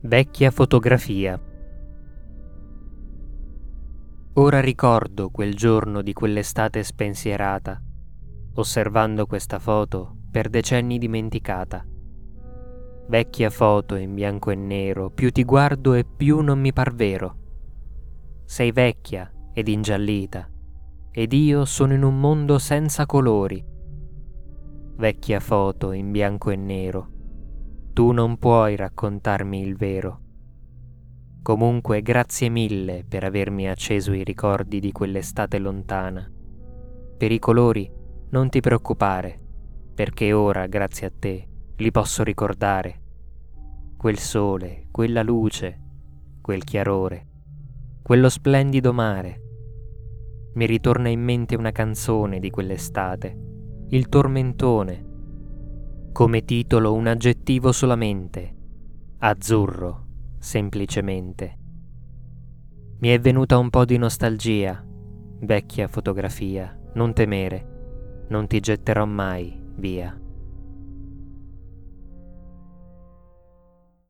Vecchia fotografia. Ora ricordo quel giorno di quell'estate spensierata, osservando questa foto per decenni dimenticata. Vecchia foto in bianco e nero, più ti guardo e più non mi par vero. Sei vecchia ed ingiallita, ed io sono in un mondo senza colori. Vecchia foto in bianco e nero, tu non puoi raccontarmi il vero. Comunque grazie mille per avermi acceso i ricordi di quell'estate lontana. Per i colori non ti preoccupare, perché ora, grazie a te, li posso ricordare. Quel sole, quella luce, quel chiarore, quello splendido mare. Mi ritorna in mente una canzone di quell'estate, il tormentone. Come titolo un aggettivo solamente, azzurro, semplicemente. Mi è venuta un po' di nostalgia, vecchia fotografia, non temere, non ti getterò mai via.